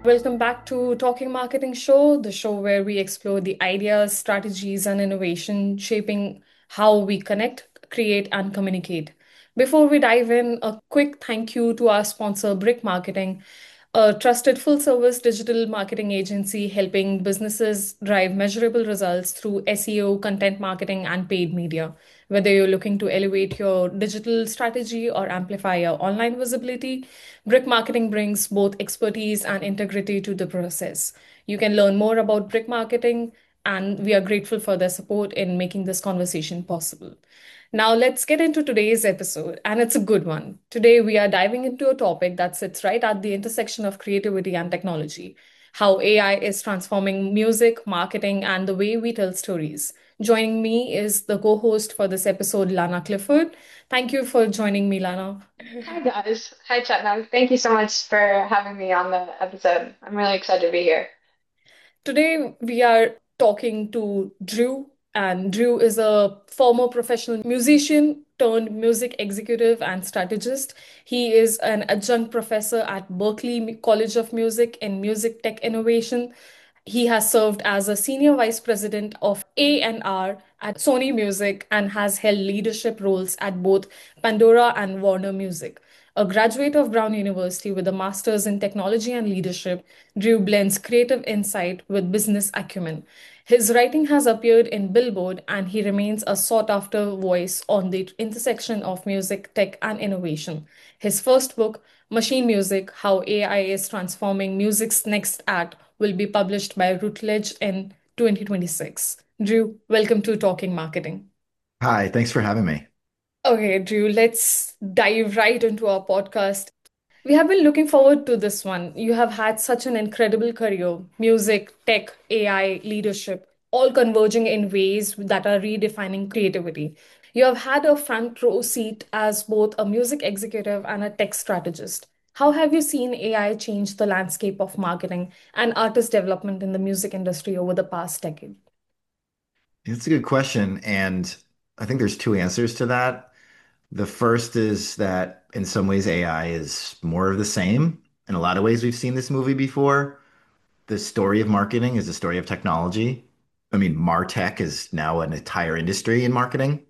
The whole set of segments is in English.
Welcome back to Talking Marketing Show, the show where we explore the ideas, strategies, and innovation shaping how we connect, create, and communicate. Before we dive in, a quick thank you to our sponsor, Brick Marketing, a trusted full service digital marketing agency helping businesses drive measurable results through SEO, content marketing, and paid media. Whether you're looking to elevate your digital strategy or amplify your online visibility, Brick Marketing brings both expertise and integrity to the process. You can learn more about Brick Marketing, and we are grateful for their support in making this conversation possible. Now, let's get into today's episode, and it's a good one. Today, we are diving into a topic that sits right at the intersection of creativity and technology: how AI is transforming music, marketing, and the way we tell stories. Joining me is the co host for this episode, Lana Clifford. Thank you for joining me, Lana. Hi guys. Hi Chetna. Thank you so much for having me on the episode. I'm really excited to be here. Today, we are talking to Drew, and Drew is a former professional musician turned music executive and strategist. He is an adjunct professor at Berklee College of Music in Music Tech Innovation. He has served as a senior vice president of A&R at Sony Music and has held leadership roles at both Pandora and Warner Music. A graduate of Brown University with a master's in technology and leadership, Drew blends creative insight with business acumen. His writing has appeared in Billboard, and he remains a sought after voice on the intersection of music, tech, and innovation. His first book, Machine Music: How AI is Transforming Music's Next Act, will be published by Routledge in 2026. Drew, welcome to Talking Marketing. Hi, thanks for having me. Okay, Drew, let's dive right into our podcast. We have been looking forward to this one. You have had such an incredible career: music, tech, AI, leadership, all converging in ways that are redefining creativity. You have had a front row seat as both a music executive and a tech strategist. How have you seen AI change the landscape of marketing and artist development in the music industry over the past decade? It's a good question, and I think there's two answers to that. The first is that in some ways AI is more of the same. In a lot of ways, we've seen this movie before. The story of marketing is the story of technology. I mean, MarTech is now an entire industry in marketing.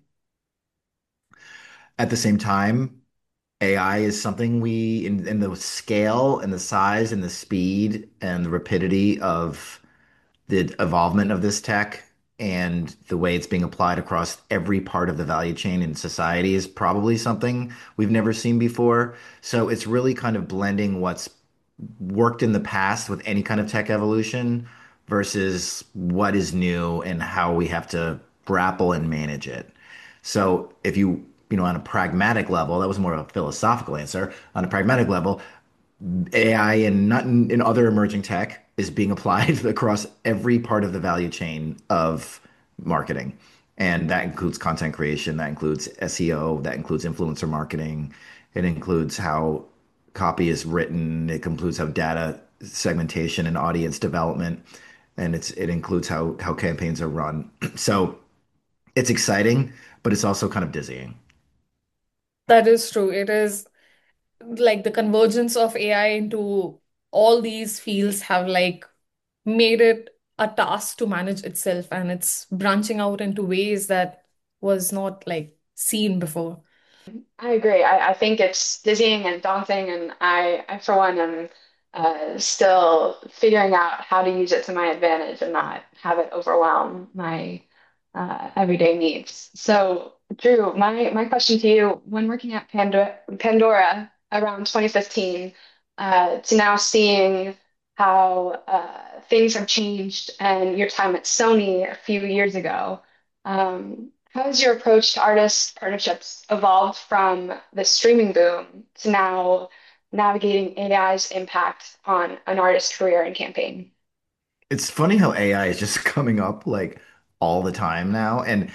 At the same time, AI is something in the scale and the size and the speed and the rapidity of the evolvement of this tech and the way it's being applied across every part of the value chain in society is probably something we've never seen before. So it's really kind of blending what's worked in the past with any kind of tech evolution versus what is new and how we have to grapple and manage it. So if on a pragmatic level, that was more of a philosophical answer. On a pragmatic level, AI and not in other emerging tech is being applied across every part of the value chain of marketing. And that includes content creation, that includes SEO, that includes influencer marketing, it includes how copy is written, it includes how data segmentation and audience development, and it includes how campaigns are run. So it's exciting, but it's also kind of dizzying. That is true. It is like the convergence of AI into all these fields have made it a task to manage itself, and it's branching out into ways that was not seen before. I agree. I think it's dizzying and daunting, and I for one, am still figuring out how to use it to my advantage and not have it overwhelm my everyday needs. So, Drew, my question to you: when working at Pandora around 2015, to now seeing how things have changed, and your time at Sony a few years ago. How has your approach to artist partnerships evolved from the streaming boom to now navigating AI's impact on an artist's career and campaign? It's funny how AI is just coming up like all the time now. And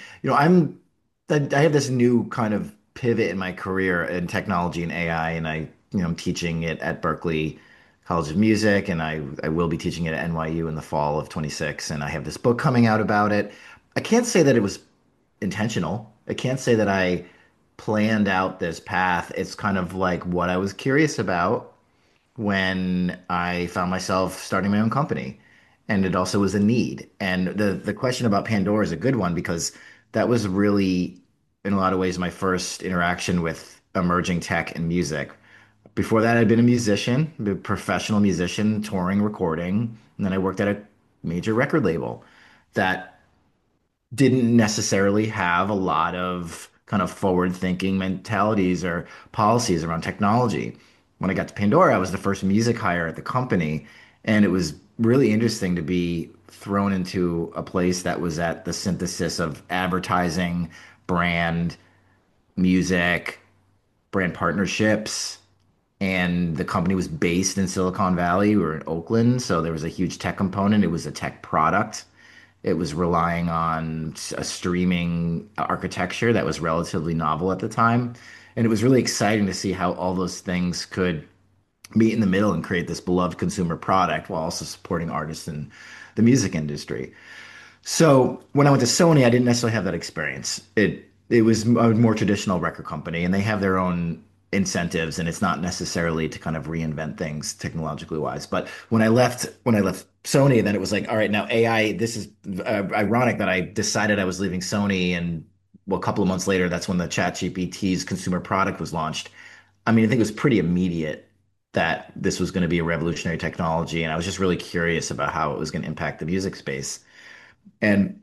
I have this new kind of pivot in my career in technology and AI, and I'm teaching it at Berklee College of Music, and I will be teaching it at NYU in the fall of 26, and I have this book coming out about it. I can't say that it was intentional. I can't say that I planned out this path. It's kind of like what I was curious about when I found myself starting my own company. And it also was a need. And the question about Pandora is a good one because that was really, in a lot of ways, my first interaction with emerging tech and music. Before that, I'd been a musician, a professional musician, touring, recording, and then I worked at a major record label that didn't necessarily have a lot of kind of forward-thinking mentalities or policies around technology. When I got to Pandora, I was the first music hire at the company, and it was really interesting to be thrown into a place that was at the synthesis of advertising, brand, music, brand partnerships, and the company was based in Silicon Valley. We were in Oakland, so there was a huge tech component. It was a tech product. It was relying on a streaming architecture that was relatively novel at the time. And it was really exciting to see how all those things could meet in the middle and create this beloved consumer product while also supporting artists in the music industry. So when I went to Sony, I didn't necessarily have that experience. It was a more traditional record company, and they have their own incentives, and it's not necessarily to kind of reinvent things technologically wise. But when I left Sony, then it was like, all right, now AI. This is ironic that I decided I was leaving Sony, and well, a couple of months later, that's when the ChatGPT's consumer product was launched. I mean, I think it was pretty immediate that this was going to be a revolutionary technology, and I was just really curious about how it was going to impact the music space. And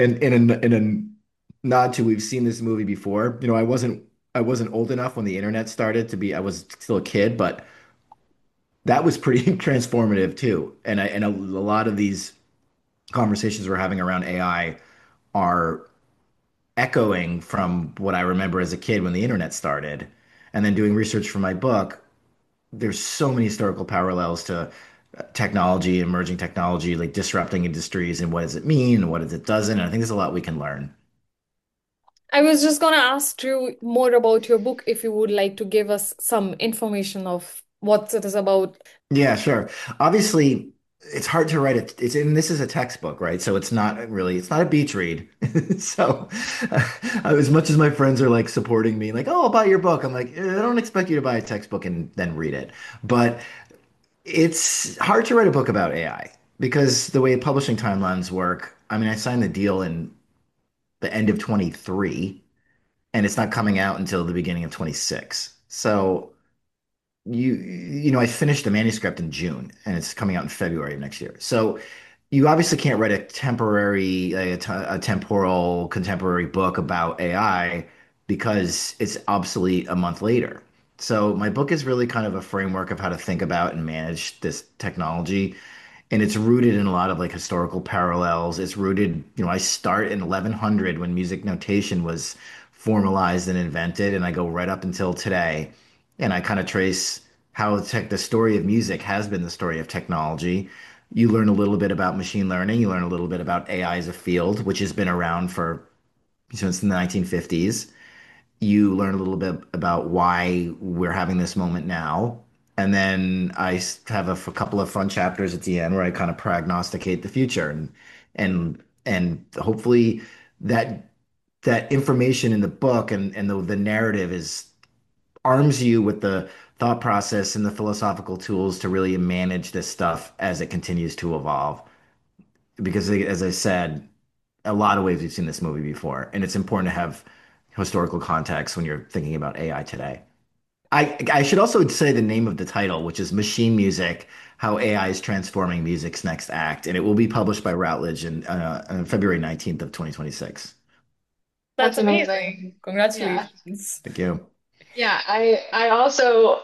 in a nod to we've seen this movie before. I wasn't old enough when the internet started to be. I was still a kid, but that was pretty transformative too. And a lot of these conversations we're having around AI are echoing from what I remember as a kid when the internet started. And then doing research for my book, there's so many historical parallels to technology, emerging technology, like disrupting industries and what does it mean and what does it doesn't. And I think there's a lot we can learn. I was just gonna ask you more about your book if you would like to give us some information of what it is about. Yeah, sure. Obviously, it's hard to write it. This is a textbook, right? So it's not a beach read. So, as much as my friends are like supporting me, like, oh, I'll buy your book. I'm like, I don't expect you to buy a textbook and then read it. But it's hard to write a book about AI because the way publishing timelines work, I mean, I signed the deal in the end of 23 and it's not coming out until the beginning of 26. So, I finished the manuscript in June and it's coming out in February of next year. So you obviously can't write a temporary, a temporal contemporary book about AI because it's obsolete a month later. So my book is really kind of a framework of how to think about and manage this technology. And it's rooted in a lot of like historical parallels. It's rooted, I start in 1100 when music notation was formalized and invented, and I go right up until today. And I kind of trace how the story of music has been the story of technology. You learn a little bit about machine learning. You learn a little bit about AI as a field, which has been around for since the 1950s. You learn a little bit about why we're having this moment now. And then have a couple of fun chapters at the end where I kind of prognosticate the future and hopefully that that information in the book and the narrative is arms you with the thought process and the philosophical tools to really manage this stuff as it continues to evolve. Because as I said, a lot of ways we've seen this movie before, and it's important to have historical context when you're thinking about AI today. I should also say the name of the title, which is Machine Music: How AI is Transforming Music's Next Act, and it will be published by Routledge on February 19th of 2026. That's That's amazing. amazing. Yeah. Congratulations. Thank you. Yeah, I also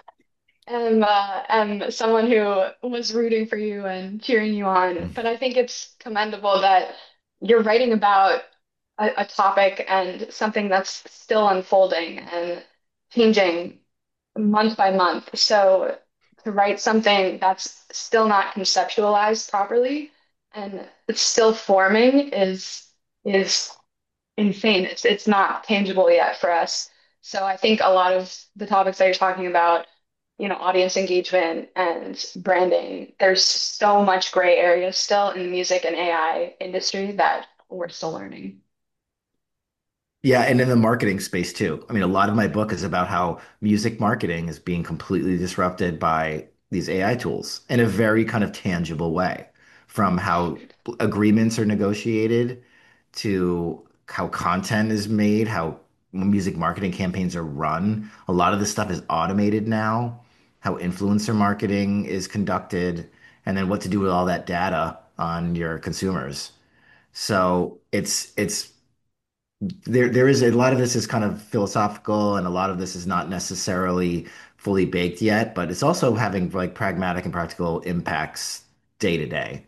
am someone who was rooting for you and cheering you on, but I think it's commendable that you're writing about a topic and something that's still unfolding and changing month by month. So to write something that's still not conceptualized properly and it's still forming is insane. It's not tangible yet for us. So I think a lot of the topics that you're talking about, audience engagement and branding, there's so much gray area still in the music and AI industry that we're still learning. Yeah, and in the marketing space too. I mean, a lot of my book is about how music marketing is being completely disrupted by these AI tools in a very kind of tangible way, from how agreements are negotiated to how content is made, how music marketing campaigns are run. A lot of this stuff is automated now, how influencer marketing is conducted, and then what to do with all that data on your consumers. So it's there is a lot of this is kind of philosophical and a lot of this is not necessarily fully baked yet, but it's also having like pragmatic and practical impacts day to day.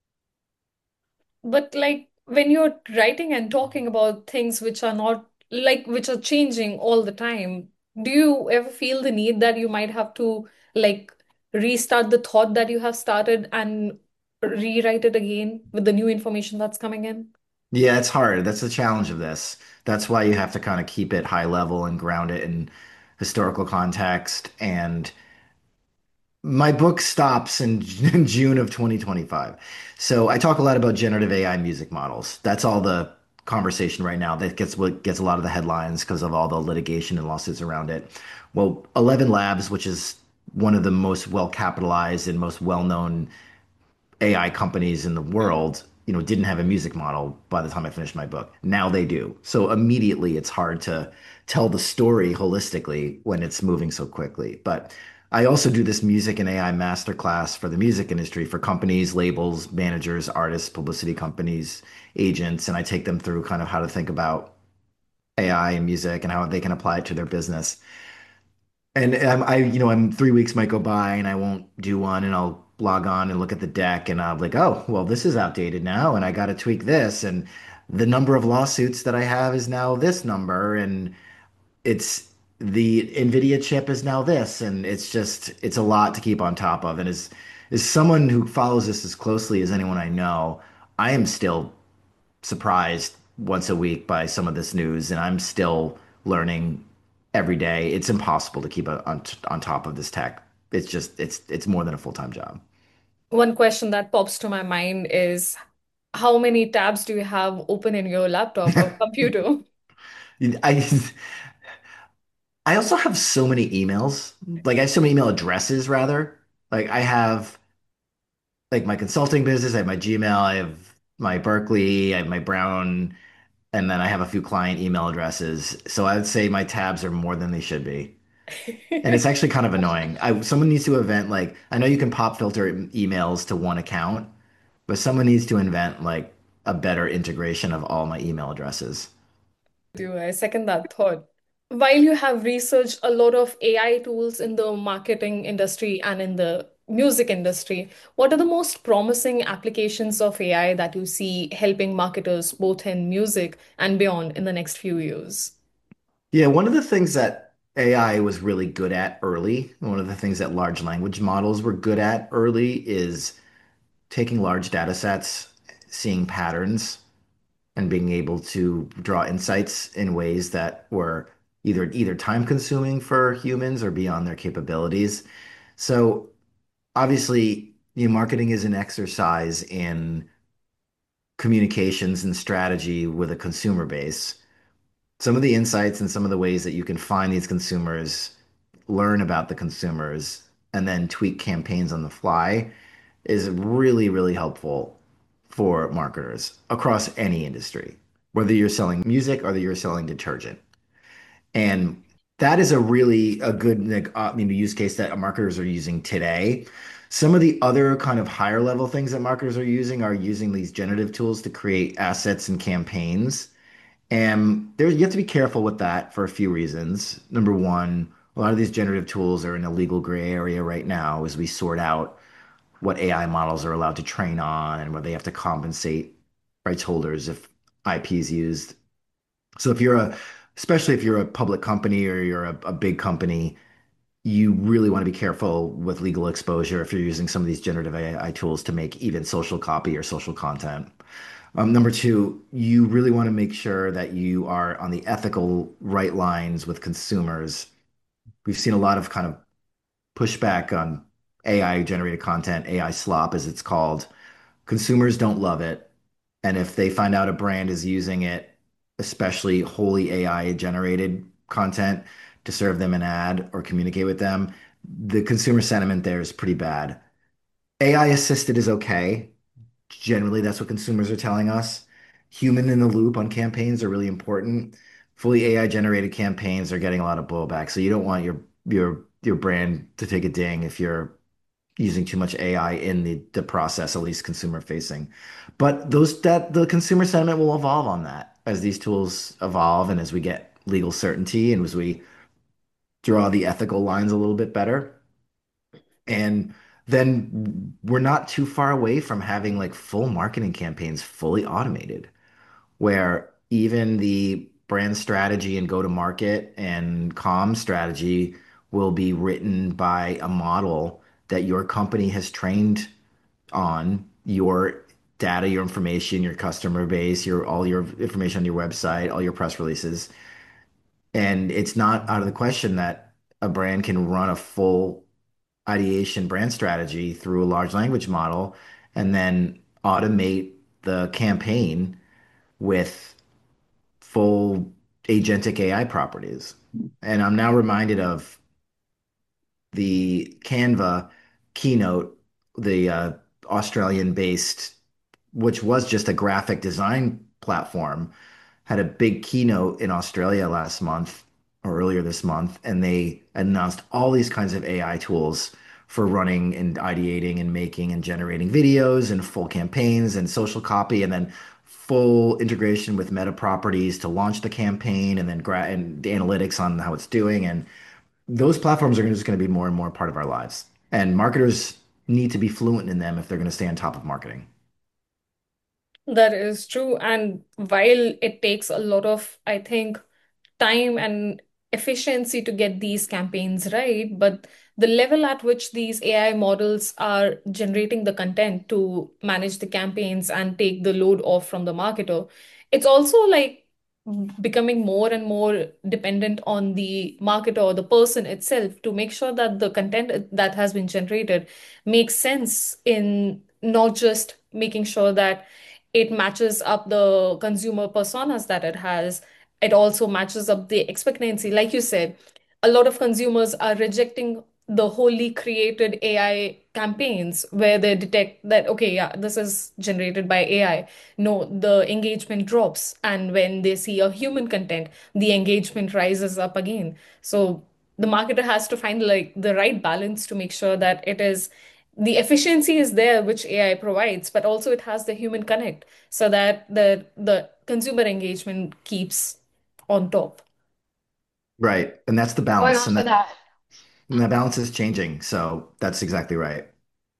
But like when you're writing and talking about things which are not like which are changing all the time, do you ever feel the need that you might have to like restart the thought that you have started and rewrite it again with the new information that's coming in? Yeah, it's hard. That's the challenge of this. That's why you have to kind of keep it high level and ground it in historical context. And my book stops in June of 2025. So I talk a lot about generative AI music models. That's all the conversation right now. That gets what gets a lot of the headlines because of all the litigation and lawsuits around it. Well, 11 Labs, which is one of the most well capitalized and most well known AI companies in the world, didn't have a music model by the time I finished my book. Now they do. So immediately it's hard to tell the story holistically when it's moving so quickly. But I also do this music and AI masterclass for the music industry for companies, labels, managers, artists, publicity companies, agents, and I take them through kind of how to think about AI and music and how they can apply it to their business. And I'm 3 weeks might go by and I won't do one, and I'll log on and look at the deck, and I'll be like, oh, well, this is outdated now, and I got to tweak this, and the number of lawsuits that I have is now this number, and it's the NVIDIA chip is now this, and it's a lot to keep on top of. And as someone who follows this as closely as anyone I know, I am still surprised once a week by some of this news, and I'm still learning every day. It's impossible to keep on top of this tech. It's more than a full-time job. One question that pops to my mind is how many tabs do you have open in your laptop or computer? I I also have so many emails. Like I have so many email addresses rather. Like I have like my consulting business, I have my Gmail, I have my Berkeley, I have my Brown, and then I have a few client email addresses. So I would say my tabs are more than they should be. And it's actually kind of annoying. Someone needs to invent like I know you can pop filter emails to one account, but someone needs to invent like a better integration of all my email addresses. Do I second that thought? While you have researched a lot of AI tools in the marketing industry and in the music industry, what are the most promising applications of AI that you see helping marketers both in music and beyond in the next few years? Yeah, one of the things that AI was really good at early, one of the things that large language models were good at early is taking large data sets, seeing patterns, and being able to draw insights in ways that were either time consuming for humans or beyond their capabilities. So obviously, marketing is an exercise in communications and strategy with a consumer base. Some of the insights and some of the ways that you can find these consumers, learn about the consumers, and then tweak campaigns on the fly is really, really helpful for marketers across any industry, whether you're selling music or whether you're selling detergent. And that is a good like, use case that marketers are using today. Some of the other kind of higher level things that marketers are using these generative tools to create assets and campaigns. And you have to be careful with that for a few reasons. Number one, a lot of these generative tools are in a legal gray area right now as we sort out what AI models are allowed to train on and where they have to compensate rights holders if IP is used. So especially if you're a public company or you're a big company, you really want to be careful with legal exposure if you're using some of these generative AI tools to make even social copy or social content. Number two, you really want to make sure that you are on the ethical right lines with consumers. We've seen a lot of kind of pushback on AI generated content, AI slop, as it's called. Consumers don't love it. And if they find out a brand is using it especially wholly AI generated content, to serve them an ad or communicate with them, the consumer sentiment there is pretty bad. AI assisted is okay. Generally, that's what consumers are telling us. Human in the loop on campaigns are really important. Fully AI generated campaigns are getting a lot of blowback. So you don't want your brand to take a ding if you're using too much AI in the process, at least consumer facing. But those that the consumer sentiment will evolve on that as these tools evolve and as we get legal certainty and as we draw the ethical lines a little bit better. And then we're not too far away from having like full marketing campaigns fully automated, where even the brand strategy and go to market and comm strategy will be written by a model that your company has trained on your data, your information, your customer base, your all your information on your website, all your press releases. And it's not out of the question that a brand can run a full ideation brand strategy through a large language model and then automate the campaign with full agentic AI properties. And I'm now reminded of the Canva keynote, the Australian-based, which was just a graphic design platform, had a big keynote in Australia last month or earlier this month, and they announced all these kinds of AI tools for running and ideating and making and generating videos and full campaigns and social copy, and then full integration with Meta properties to launch the campaign, and then and the analytics on how it's doing. And those platforms are just going to be more and more part of our lives. And marketers need to be fluent in them if they're going to stay on top of marketing. That is true. And while it takes a lot of, I think, time and efficiency to get these campaigns right, but the level at which these AI models are generating the content to manage the campaigns and take the load off from the marketer, it's also like becoming more and more dependent on the marketer or the person itself to make sure that the content that has been generated makes sense in not just making sure that it matches up the consumer personas that it has, it also matches up the expectancy. Like you said, a lot of consumers are rejecting the wholly created AI campaigns where they detect that, okay, yeah, this is generated by AI. No, the engagement drops. And when they see a human content, the engagement rises up again. So the marketer has to find like the right balance to make sure that it is the efficiency is there, which AI provides, but also it has the human connect so that the consumer engagement keeps on top. Right. And that's the Going balance. off of that, And that balance is changing. So that's exactly right.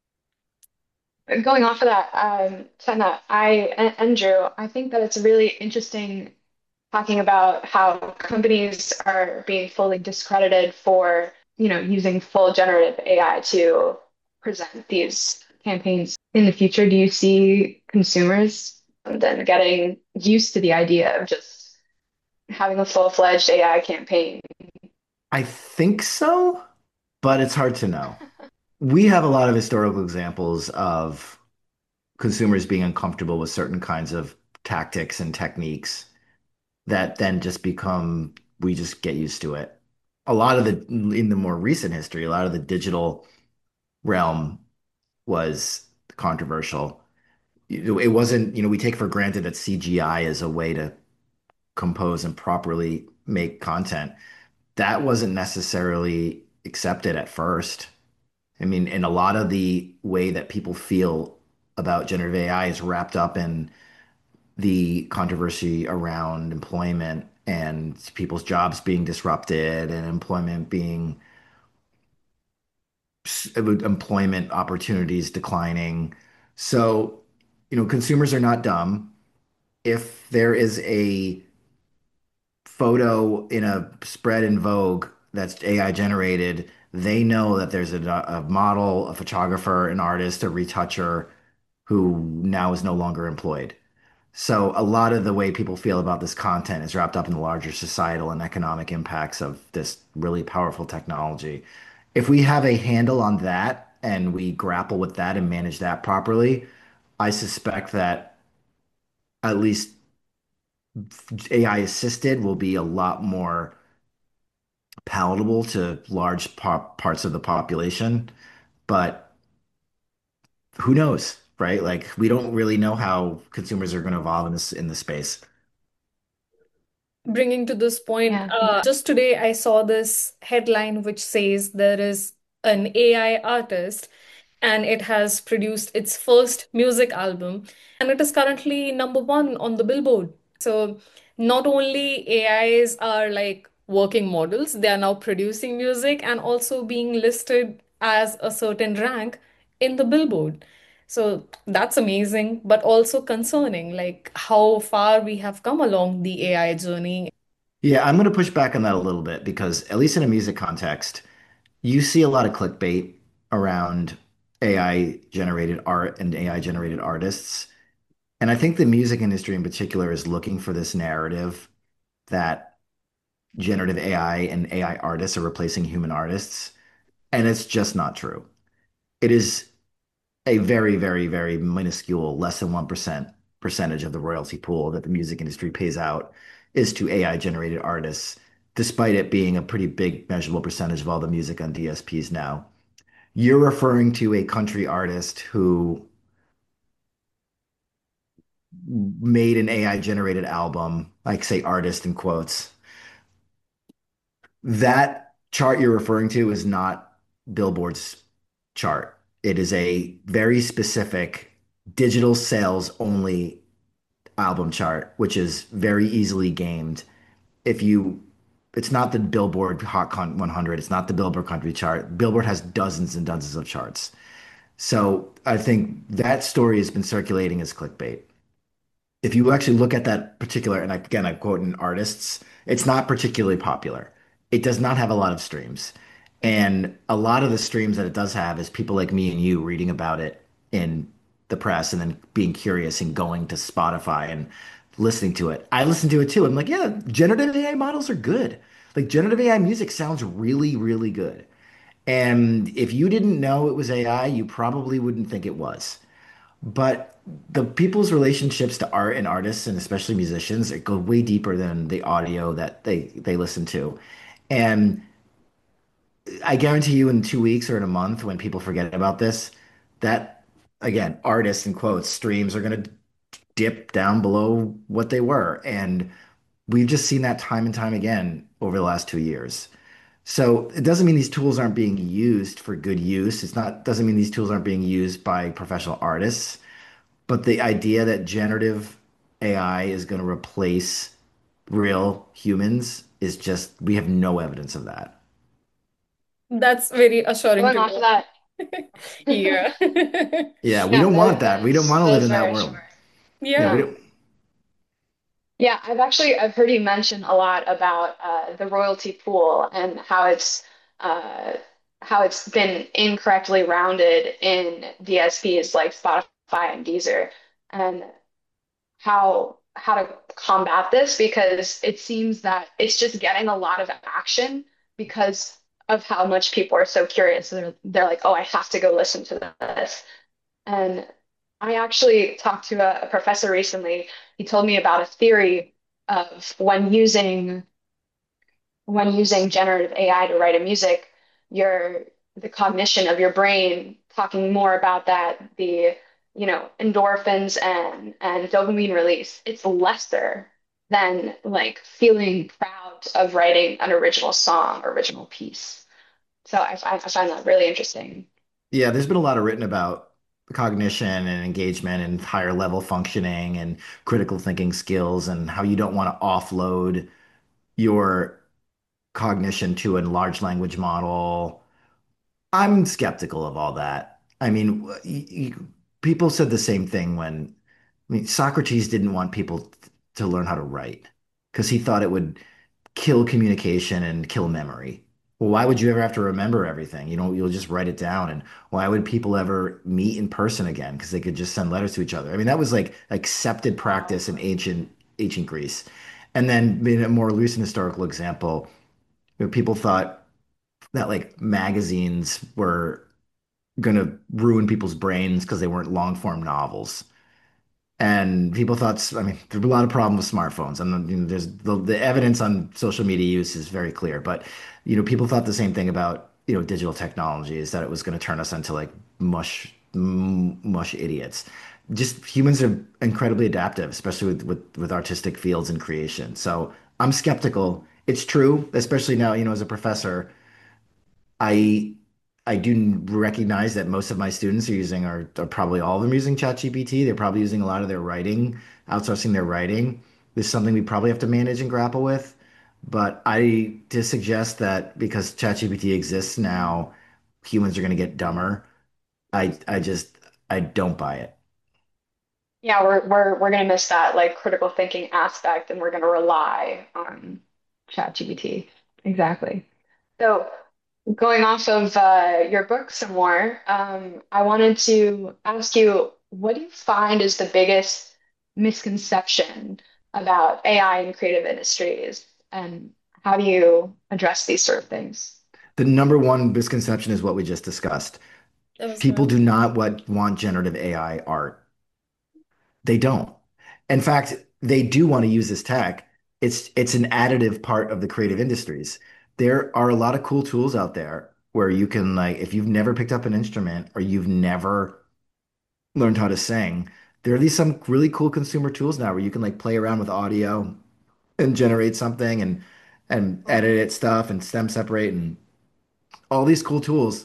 going off of that, Senna, and Drew, I think that it's really interesting talking about how companies are being fully discredited for, using full generative AI to present these campaigns in the future. Do you see consumers then getting used to the idea of just having a full-fledged AI campaign? I think so, but it's hard to know. We have a lot of historical examples of consumers being uncomfortable with certain kinds of tactics and techniques that then just become, we just get used to it. A lot of in the more recent history, a lot of the digital realm was controversial. It wasn't, we take for granted that CGI is a way to compose and properly make content. That wasn't necessarily accepted at first. I mean, and a lot of the way that people feel about generative AI is wrapped up in the controversy around employment and people's jobs being disrupted and employment opportunities declining. So, consumers are not dumb. If there is a photo in a spread in Vogue that's AI generated, they know that there's a model, a photographer, an artist, a retoucher who now is no longer employed. So a lot of the way people feel about this content is wrapped up in the larger societal and economic impacts of this really powerful technology. If we have a handle on that and we grapple with that and manage that properly, I suspect that at least AI assisted will be a lot more palatable to large parts of the population, but who knows, right? Like we don't really know how consumers are going to evolve in this space. Bringing to this point, Yeah. just today I saw this headline which says there is an AI artist and it has produced its first music album and it is currently number one on the Billboard. So not only AIs are like working models, they are now producing music and also being listed as a certain rank in the Billboard. So that's amazing, but also concerning, like how far we have come along the AI journey. Yeah, I'm going to push back on that a little bit because at least in a music context, you see a lot of clickbait around AI generated art and AI generated artists. And I think the music industry in particular is looking for this narrative that generative AI and AI artists are replacing human artists. And it's just not true. It is a very, very, very minuscule, less than 1% percentage of the royalty pool that the music industry pays out is to AI generated artists, despite it being a pretty big measurable percentage of all the music on DSPs now. You're referring to a country artist who made an AI generated album, like say artist in quotes. That chart you're referring to is not Billboard's chart. It is a very specific digital sales only album chart, which is very easily gamed. If you, it's not the Billboard 100, it's not the Billboard Country chart. Billboard has dozens and dozens of charts. So I think that story has been circulating as clickbait. If you actually look at that particular, and again, I quote in artists, it's not particularly popular. It does not have a lot of streams. And a lot of the streams that it does have is people like me and you reading about it in the press and then being curious and going to Spotify and listening to it. I listen to it too. I'm like, yeah, generative AI models are good. Like generative AI music sounds really, really good. And if you didn't know it was AI, you probably wouldn't think it was. But the people's relationships to art and artists, and especially musicians, it go way deeper than the audio that they listen to. And I guarantee you, in 2 weeks or in a month, when people forget about this, that again, artists in quotes, streams are going to dip down below what they were. And we've just seen that time and time again over the last 2 years. So it doesn't mean these tools aren't being used for good use. It's not, doesn't mean these tools aren't being used by professional artists. But the idea that generative AI is going to replace real humans is just, we have no evidence of that. That's very assuring Going to off of know. that, Yeah. Yeah, we yeah, don't want that. We don't want to that live is in that very world. short. Yeah, we Yeah. Yeah. don't. Yeah, I've heard you mention a lot about the royalty pool and uh, how it's been incorrectly rounded in DSPs like Spotify and Deezer, and how to combat this because it seems that it's just getting a lot of action because of how much people are so curious. They're like, oh, I have to go listen to this. And I actually talked to a professor recently. He told me about a theory of when using generative AI to write a music, your the cognition of your brain talking more about that, the endorphins and dopamine release, it's lesser than like feeling proud of writing an original song or original piece. So I find that really interesting. Yeah, there's been a lot of written about cognition and engagement and higher level functioning and critical thinking skills and how you don't want to offload your cognition to a large language model. I'm skeptical of all that. I mean, people said the same thing when, I mean, Socrates didn't want people to learn how to write because he thought it would kill communication and kill memory. Well, why would you ever have to remember everything? You'll just write it down. And why would people ever meet in person again? Because they could just send letters to each other. I mean, that was like accepted practice in ancient Greece. And then in a more recent historical example, people thought that like magazines were going to ruin people's brains because they weren't long form novels. And people thought, I mean, there's a lot of problems with smartphones, and there's the evidence on social media use is very clear. But people thought the same thing about digital technology is that it was going to turn us into like mush idiots. Just humans are incredibly adaptive, especially with artistic fields and creation. So I'm skeptical. It's true, especially now, as a professor. I I do recognize that most of my students are probably all of them using ChatGPT. They're probably using a lot of their writing, outsourcing their writing. This is something we probably have to manage and grapple with. But I to suggest that because ChatGPT exists now, humans are going to get dumber. I just I don't buy it. Yeah, we're gonna miss that like critical thinking aspect, and we're gonna rely on ChatGPT. Exactly. So going off of your book some more, I wanted to ask you, what do you find is the biggest misconception about AI in creative industries, and how do you address these sort of things? The number one misconception is what we just discussed. That was People good. do not want generative AI art. They don't. In fact, they do want to use this tech. It's an additive part of the creative industries. There are a lot of cool tools out there where you can like if you've never picked up an instrument or you've never learned how to sing, there are these some really cool consumer tools now where you can like play around with audio and generate something and edit it stuff and stem separate and all these cool tools.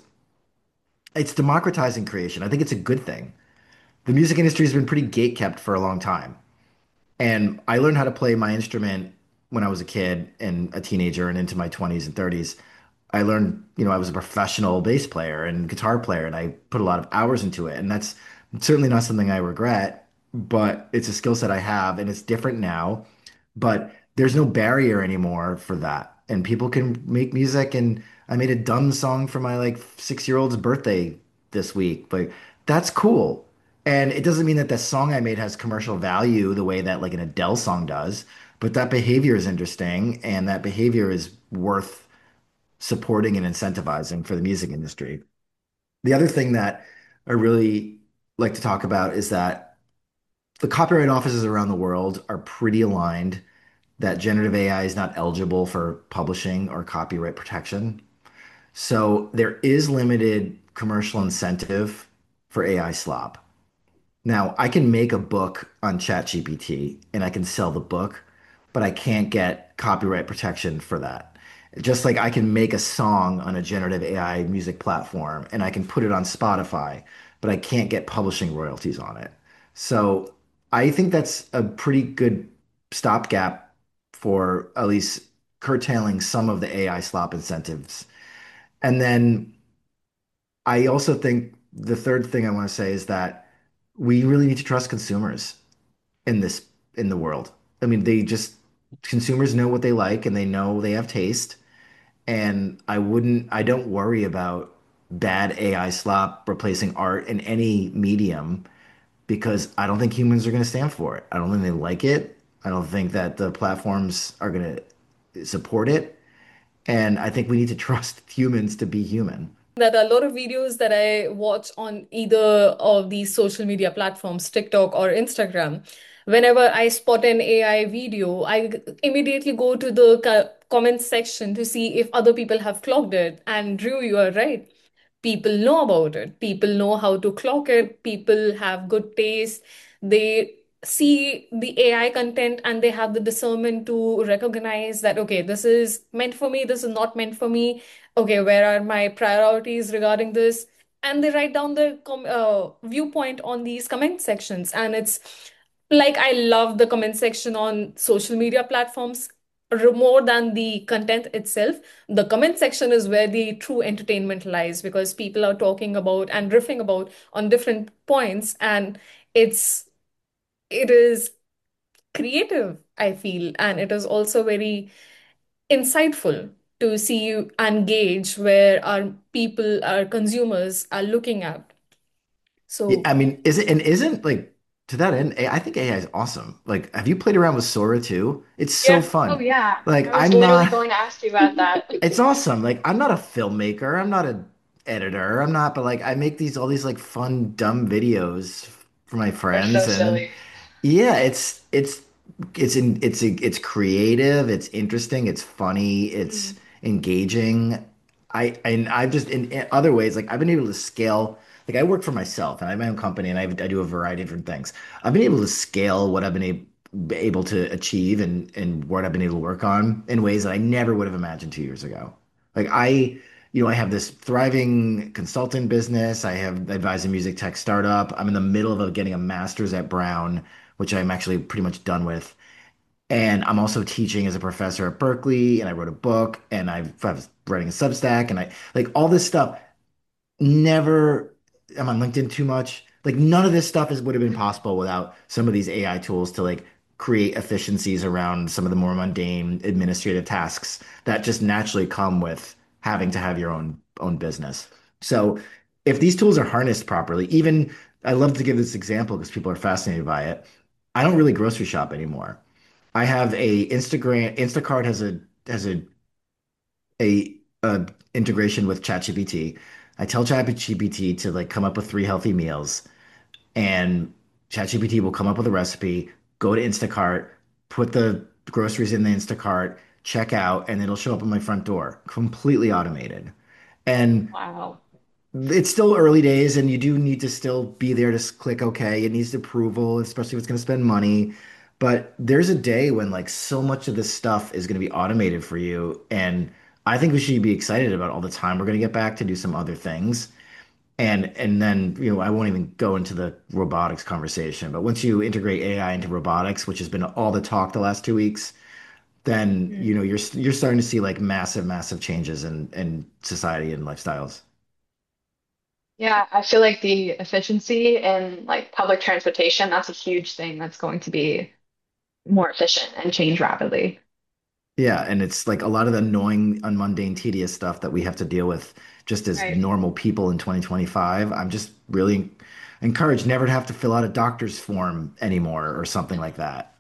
It's democratizing creation. I think it's a good thing. The music industry has been pretty gate kept for a long time. And I learned how to play my instrument when I was a kid and a teenager and into my 20s and 30s. I learned, I was a professional bass player and guitar player, and I put a lot of hours into it. And that's certainly not something I regret, but it's a skill set I have, and it's different now. But there's no barrier anymore for that. And people can make music. And I made a dumb song for my like 6-year-old's birthday this week, but that's cool. And it doesn't mean that the song I made has commercial value the way that like an Adele song does, but that behavior is interesting, and that behavior is worth supporting and incentivizing for the music industry. The other thing that I really like to talk about is that the copyright offices around the world are pretty aligned that generative AI is not eligible for publishing or copyright protection. So there is limited commercial incentive for AI slop. Now, I can make a book on ChatGPT and I can sell the book, but I can't get copyright protection for that. Just like I can make a song on a generative AI music platform and I can put it on Spotify, but I can't get publishing royalties on it. So I think that's a pretty good stopgap for at least curtailing some of the AI slop incentives. And then I also think the third thing I want to say is that we really need to trust consumers in this in the world. I mean, consumers know what they like and they know they have taste. And I don't worry about bad AI slop replacing art in any medium because I don't think humans are going to stand for it. I don't think they like it. I don't think that the platforms are going to support it. And I think we need to trust humans to be human. That a lot of videos that I watch on either of these social media platforms, TikTok or Instagram, whenever I spot an AI video, immediately go to the comments section to see if other people have clocked it. And Drew, you are right. People know about it. People know how to clock it. People have good taste. They see the AI content and they have the discernment to recognize that, okay, this is meant for me, this is not meant for me. Okay, where are my priorities regarding this? And they write down their viewpoint on these comment sections. And it's like I love the comment section on social media platforms more than the content itself. The comment section is where the true entertainment lies because people are talking about and riffing about on different points, and it's it is creative, I feel, and it is also very insightful to see and gauge where our people, our consumers are looking at. Yeah, So I mean, isn't like to that end, I think AI is awesome. Like, have you played around with Sora too? It's so yeah. Oh fun. yeah, Like, I was I'm literally not, going to ask you about that. it's awesome. Like, I'm not a filmmaker, I'm not an editor, but like I make these all these like fun, dumb videos for my They're friends, so and silly. Yeah, it's creative, it's interesting, it's funny, it's Mm. engaging. And I've just in other ways like I've been able to scale. Like I work for myself and I have my own company and I do a variety of different things. I've been able to scale what I've been able to achieve and what I've been able to work on in ways that I never would have imagined 2 years ago. Like I have this thriving consulting business. I have advised a music tech startup. I'm in the middle of getting a master's at Brown, which I'm actually pretty much done with. And I'm also teaching as a professor at Berkeley, and I wrote a book, and I was writing a Substack, and I like all this stuff. Never am on LinkedIn too much. Like none of this stuff would have been possible without some of these AI tools to like create efficiencies around some of the more mundane administrative tasks that just naturally come with having to have your own business. So if these tools are harnessed properly, even I love to give this example because people are fascinated by it. I don't really grocery shop anymore. I have a Instacart has a integration with ChatGPT. I tell ChatGPT to like come up with 3 healthy meals, and ChatGPT will come up with a recipe. Go to Instacart, put the groceries in the Instacart, check out, and it'll show up at my front door, completely automated. And Wow. it's still early days, and you do need to still be there to click OK. It needs approval, especially if it's going to spend money. But there's a day when like so much of this stuff is going to be automated for you, and I think we should be excited about all the time we're going to get back to do some other things. And then I won't even go into the robotics conversation, but once you integrate AI into robotics, which has been all the talk the last 2 weeks, then you're starting to see like massive changes in society and lifestyles. Yeah, I feel like the efficiency in like public transportation, that's a huge thing that's going to be more efficient and change rapidly. Yeah, and it's like a lot of the annoying, mundane, tedious stuff that we have to deal with just as Right. normal people in 2025. I'm just really encouraged never to have to fill out a doctor's form anymore or something like that.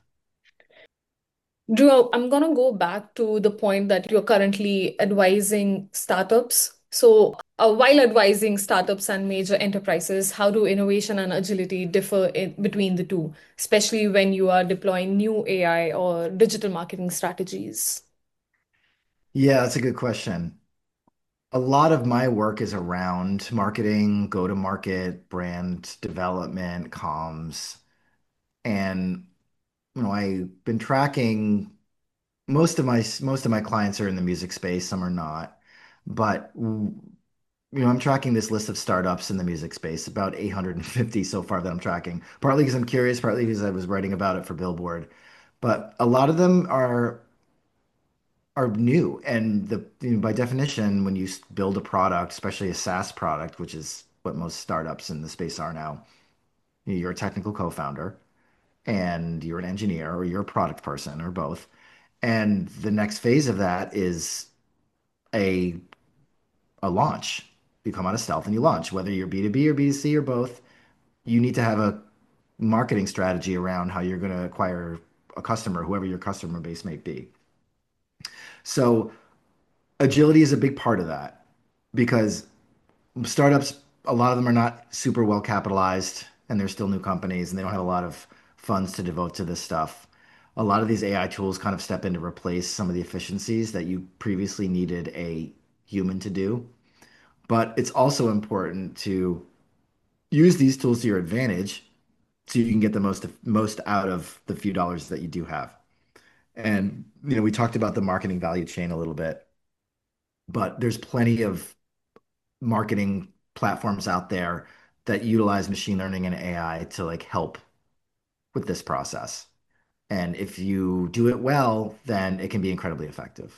Drew, I'm gonna go back to the point that you're currently advising startups. So, while advising startups and major enterprises, how do innovation and agility differ between the two, especially when you are deploying new AI or digital marketing strategies? Yeah, that's a good question. A lot of my work is around marketing, go-to-market, brand development, comms, and I've been tracking most of my clients are in the music space, some are not. But I'm tracking this list of startups in the music space, about 850 so far that I'm tracking. Partly because I'm curious, partly because I was writing about it for Billboard. But a lot of them are new, and by definition, when you build a product, especially a SaaS product, which is what most startups in the space are now, you're a technical co-founder, and you're an engineer, or you're a product person, or both. And the next phase of that is a a launch. You come out of stealth and you launch, whether you're B2B or B2C or both. You need to have a marketing strategy around how you're going to acquire a customer, whoever your customer base may be. So agility is a big part of that because startups, a lot of them are not super well capitalized and they're still new companies and they don't have a lot of funds to devote to this stuff. A lot of these AI tools kind of step in to replace some of the efficiencies that you previously needed a human to do. But it's also important to use these tools to your advantage so you can get the most out of the few dollars that you do have. And we talked about the marketing value chain a little bit, but there's plenty of marketing platforms out there that utilize machine learning and AI to like help with this process. And if you do it well, then it can be incredibly effective.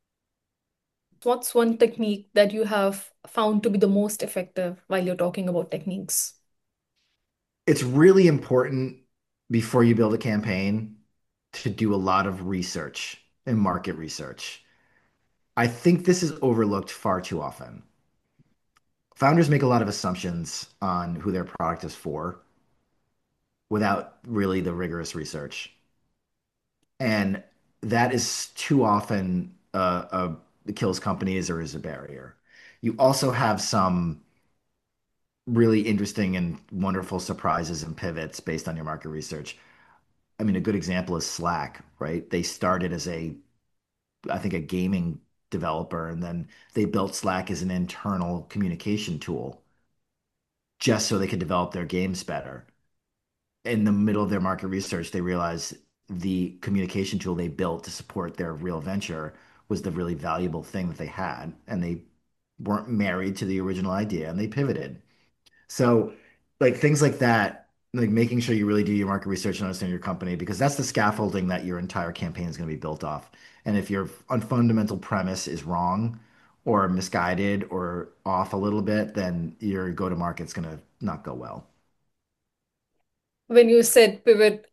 What's one technique that you have found to be the most effective while you're talking about techniques? It's really important before you build a campaign to do a lot of research and market research. I think this is overlooked far too often. Founders make a lot of assumptions on who their product is for without really the rigorous research. And that is too often it kills companies or is a barrier. You also have some really interesting and wonderful surprises and pivots based on your market research. I mean, a good example is Slack, right? They started as I think, a gaming developer, and then they built Slack as an internal communication tool just so they could develop their games better. In the middle of their market research, they realized the communication tool they built to support their real venture was the really valuable thing that they had, and they weren't married to the original idea, and they pivoted. So, like things like that, like making sure you really do your market research and understand your company, because that's the scaffolding that your entire campaign is going to be built off. And if your fundamental premise is wrong or misguided or off a little bit, then your go-to-market's going to not go well. When you said pivot,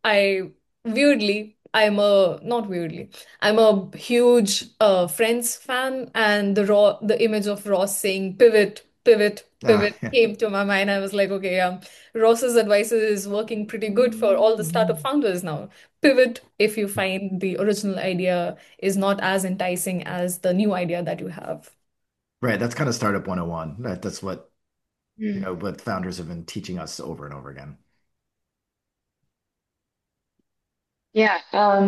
not weirdly, I'm a huge Friends fan, and the image of Ross saying pivot, pivot, Ah, pivot came to my mind. I was like, okay, Ross's advice is working pretty good for all the startup founders now. Pivot if you find the original idea is not as enticing as the new idea that you have. right. That's kind of Startup 101. That's what, Mm. what founders have been teaching us over and over again. Yeah.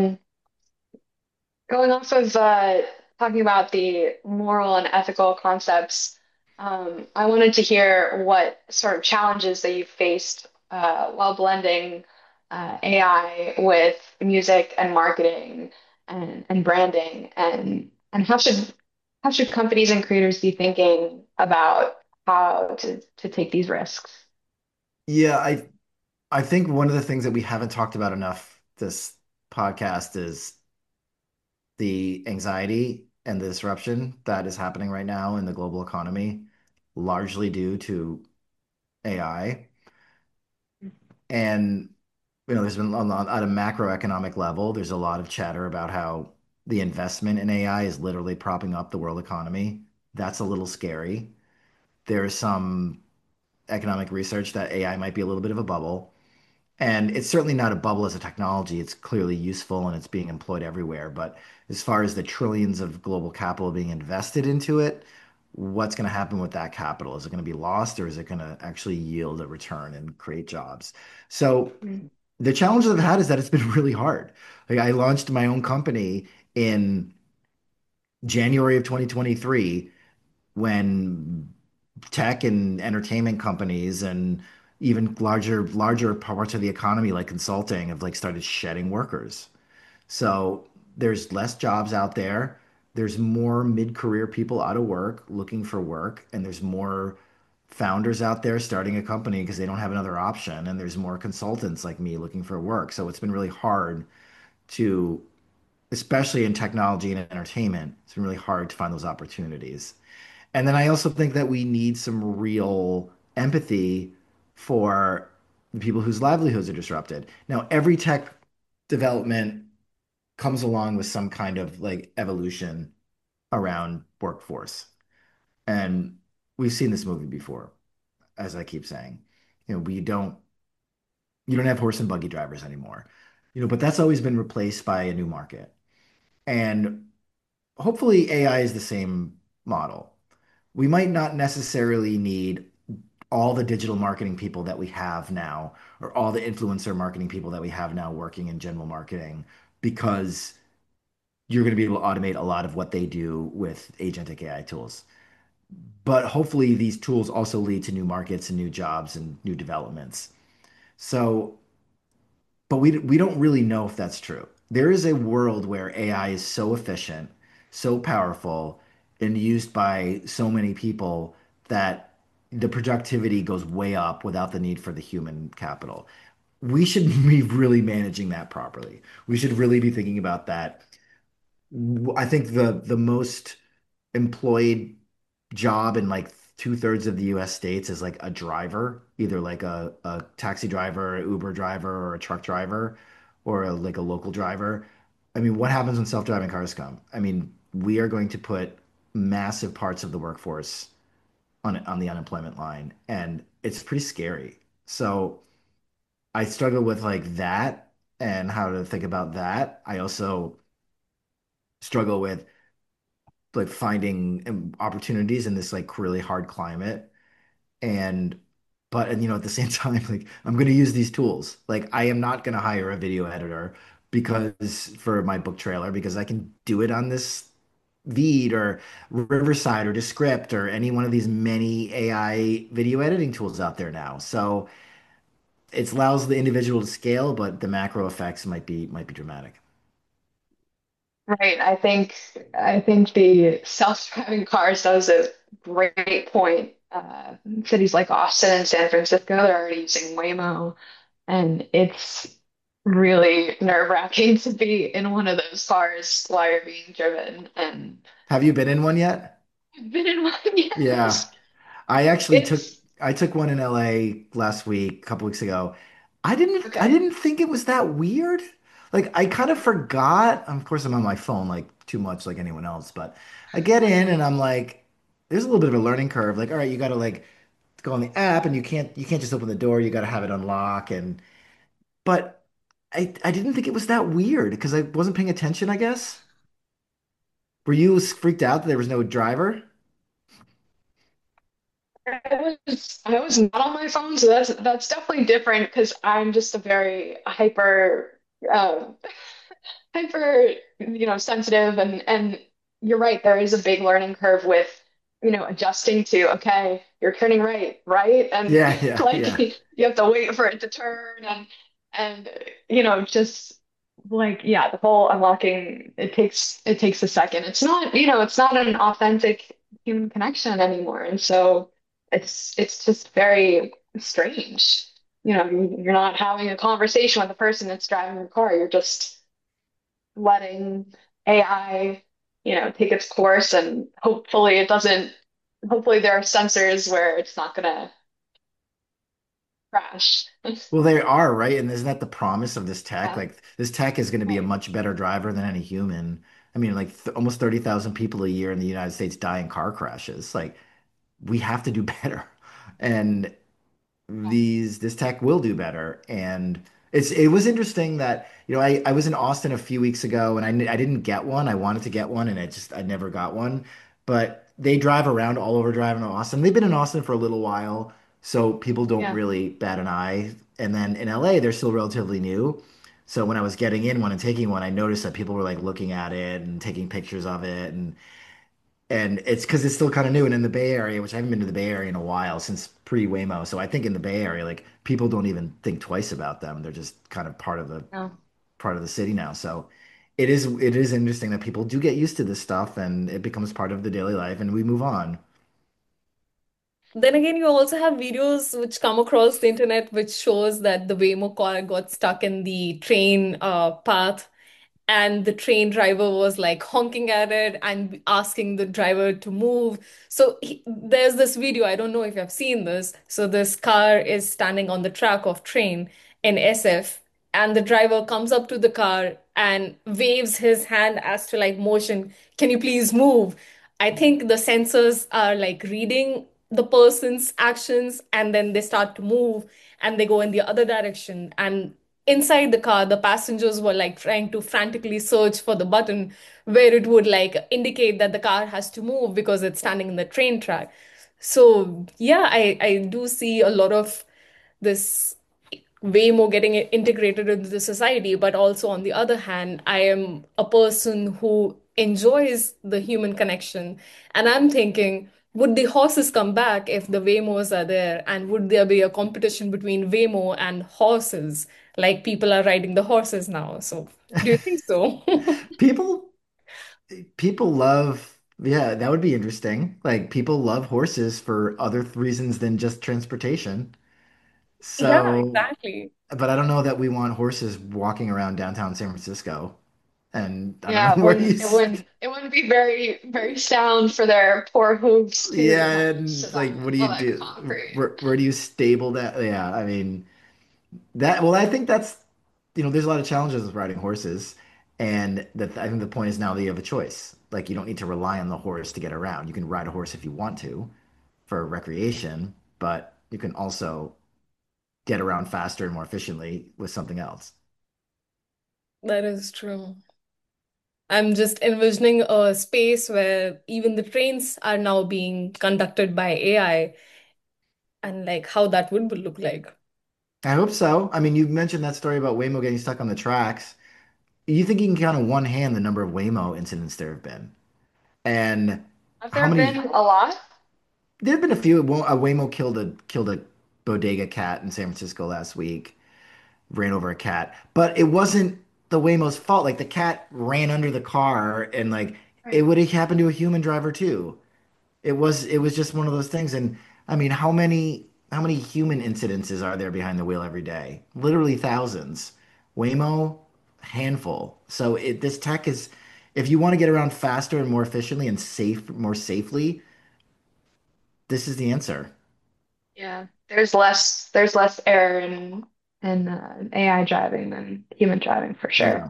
Going off of talking about the moral and ethical concepts, I wanted to hear what sort of challenges that you faced while blending AI with music and marketing and branding, and how should companies and creators be thinking about how to take these risks? Yeah, I think one of the things that we haven't talked about enough this podcast is the anxiety and the disruption that is happening right now in the global economy, largely due to AI. And there's been at a macroeconomic level, there's a lot of chatter about how the investment in AI is literally propping up the world economy. That's a little scary. There's some economic research that AI might be a little bit of a bubble. And it's certainly not a bubble as a technology. It's clearly useful and it's being employed everywhere. But as far as the trillions of global capital being invested into it, what's going to happen with that capital? Is it going to be lost or is it going to actually yield a return and create jobs? So Mm. the challenge that I've had is that it's been really hard. Like I launched my own company in January of 2023 when tech and entertainment companies and even larger parts of the economy like consulting have like started shedding workers. So there's less jobs out there. There's more mid-career people out of work looking for work, and there's more founders out there starting a company because they don't have another option, and there's more consultants like me looking for work. So it's been really hard to, especially in technology and entertainment, it's been really hard to find those opportunities. And then I also think that we need some real empathy for the people whose livelihoods are disrupted. Now, every tech development comes along with some kind of like evolution around workforce. And we've seen this movie before, as I keep saying. You don't have horse and buggy drivers anymore. But that's always been replaced by a new market. And hopefully AI is the same model. We might not necessarily need all the digital marketing people that we have now, or all the influencer marketing people that we have now working in general marketing, because you're going to be able to automate a lot of what they do with agentic AI tools. But hopefully, these tools also lead to new markets and new jobs and new developments. So, but we don't really know if that's true. There is a world where AI is so efficient, so powerful, and used by so many people that the productivity goes way up without the need for the human capital. We should be really managing that properly. We should really be thinking about that. I think the most employed job in like two-thirds of the US states is like a driver, either like a taxi driver, an Uber driver, or a truck driver, or like a local driver. I mean, what happens when self-driving cars come? I mean, we are going to put massive parts of the workforce on the unemployment line, and it's pretty scary. So I struggle with like that and how to think about that. I also struggle with like finding opportunities in this like really hard climate. And but and at the same time, like I'm going to use these tools. Like I am not going to hire a video editor because for my book trailer because I can do it on this Veed or Riverside or Descript or any one of these many AI video editing tools out there now. So it allows the individual to scale, but the macro effects might be dramatic. Right. I think the self-driving cars, that was a great point. Cities like Austin and San Francisco, they're already using Waymo, and it's really nerve-wracking to be in one of those cars while you're being driven. And Have you been in one yet? I've been in one, Yeah. yes. I actually took It's I took one in LA last week, a couple weeks ago. I okay. didn't think it was that weird. Like I kind of forgot. Of course, I'm on my phone like too much like anyone else, but I get in and I'm like, there's a little bit of a learning curve. Like, all right, you got to like go on the app and you can't just open the door. You got to have it unlock but I didn't think it was that weird because I wasn't paying attention, I guess. Were you freaked out that there was no driver? I was not on my phone, so that's definitely different because I'm just a very uh, hyper, sensitive, and you're right, there is a big learning curve with, adjusting to, okay, you're turning right, right? And Yeah, yeah, like yeah. you have to wait for it to turn and just like yeah, the whole unlocking, it takes a second. It's not an authentic human connection anymore. And so it's just very strange. You're not having a conversation with the person that's driving the car. You're just letting AI, take its course, and hopefully there are sensors where it's not gonna crash. Well, they are, right? And isn't that the promise of this tech? Yeah. Like this tech is going to be a Right. much better driver than any human. I mean, like th almost 30,000 people a year in the United States die in car crashes. Like we have to do better. And this tech will do better. And it was interesting that, I was in Austin a few weeks ago and I didn't get one. I wanted to get one and I never got one. But they drive around all over driving in Austin. They've been in Austin for a little while, so people don't Yeah. really bat an eye. And then in LA, they're still relatively new. So when I was getting in one and taking one, I noticed that people were like looking at it and taking pictures of it and it's because it's still kind of new. And in the Bay Area, which I haven't been to the Bay Area in a while since pre-Waymo, so I think in the Bay Area, like people don't even think twice about them. They're just kind of No. part of the city now. So it is interesting that people do get used to this stuff and it becomes part of the daily life and we move on. Then again, you also have videos which come across the internet which shows that the Waymo car got stuck in the train path, and the train driver was like honking at it and asking the driver to move. So there's this video, I don't know if you've seen this. So this car is standing on the track of train in SF, and the driver comes up to the car and waves his hand as to like motion, can you please move? I think the sensors are like reading the person's actions, and then they start to move and they go in the other direction. And inside the car, the passengers were like trying to frantically search for the button where it would like indicate that the car has to move because it's standing in the train track. So yeah, I do see a lot of this way more getting it integrated into the society. But also on the other hand, I am a person who enjoys the human connection. And I'm thinking, would the horses come back if the Waymos are there? And would there be a competition between Waymo and horses? Like people are riding the horses now. So do you think so? People people love, yeah, that would be interesting. Like people love horses for other reasons than just transportation. Yeah, So, exactly. but I don't know that we want horses walking around downtown San Francisco. And I don't Yeah, know it where wouldn't it wouldn't it wouldn't be very very sound for their poor hooves to yeah, sit and like on what do you all that do? concrete. Where do you stable that? Yeah, I mean well, I think that's there's a lot of challenges with riding horses, and that I think the point is now that you have a choice. Like you don't need to rely on the horse to get around. You can ride a horse if you want to for recreation, but you can also get around faster and more efficiently with something else. That is true. I'm just envisioning a space where even the trains are now being conducted by AI. and like how that would look like. I hope so. I mean, you mentioned that story about Waymo getting stuck on the tracks. You think you can count on one hand the number of Waymo incidents there have been, and Have how there been many? a lot? There have been a few. A Waymo killed a bodega cat in San Francisco last week. Ran over a cat, but it wasn't the Waymo's fault. Like the cat ran under the car, and like it Right. would have happened to a human driver too. It was just one of those things. And I mean, how many human incidences are there behind the wheel every day? Literally thousands. Waymo, handful. So this tech is, if you want to get around faster and more efficiently and more safely, this is the answer. Yeah. There's less error in AI driving than human driving for sure. Yeah.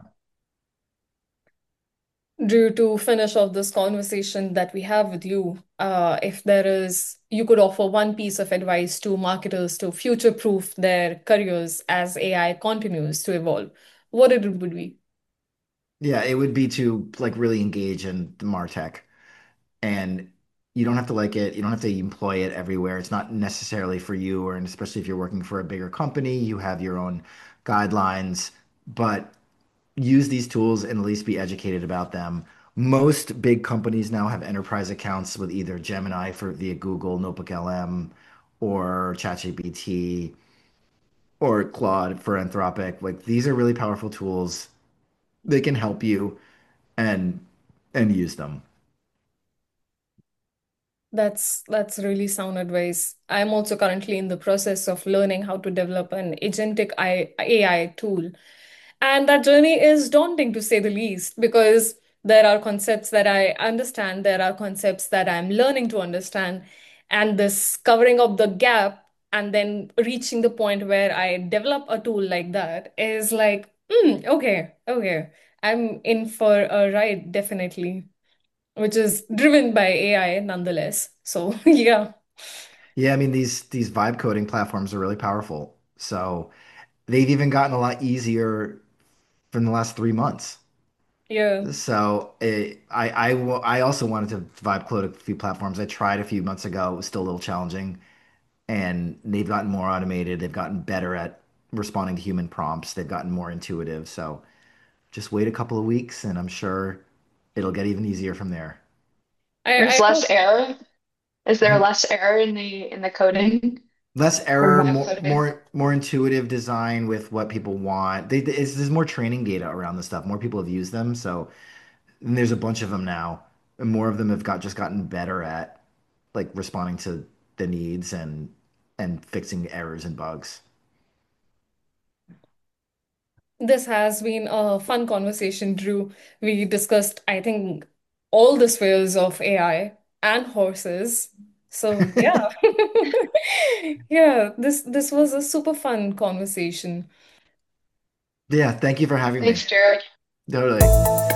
Drew, to finish off this conversation that we have with you, if there is, you could offer one piece of advice to marketers to future-proof their careers as AI continues to evolve, what it would be? Yeah, it would be to like really engage in the MarTech. And you don't have to like it. You don't have to employ it everywhere. It's not necessarily for you, or and especially if you're working for a bigger company, you have your own guidelines, but use these tools and at least be educated about them. Most big companies now have enterprise accounts with either Gemini for via Google, Notebook LM, or ChatGPT, or Claude for Anthropic. Like these are really powerful tools. They can help you and use them. That's really sound advice. I'm also currently in the process of learning how to develop an AI tool. And that journey is daunting to say the least, because there are concepts that I understand, there are concepts that I'm learning to understand, and this covering up the gap and then reaching the point where I develop a tool like that is like, okay, okay. I'm in for a ride, definitely, which is driven by AI nonetheless. So, yeah, Yeah, I mean these vibe coding platforms are really powerful. So they've even gotten a lot easier from the last 3 months. yeah. So I also wanted to vibe code a few platforms. I tried a few months ago. It was still a little challenging, and they've gotten more automated. They've gotten better at responding to human prompts. They've gotten more intuitive. So just wait a couple of weeks, and I'm sure it'll get even easier from there. There's I less hope. error. Is there Mhm. less error in the coding Less from error, vibe more coding? more more intuitive design with what people want. There's more training data around this stuff. More people have used them, so and there's a bunch of them now, and more of them have gotten better at like responding to the needs and fixing errors and bugs. This has been a fun conversation, Drew. We discussed, I think, all the spheres of AI and horses. So yeah. Yeah, this was a super fun conversation. Yeah, thank you for having me. Thanks, Jared. Totally.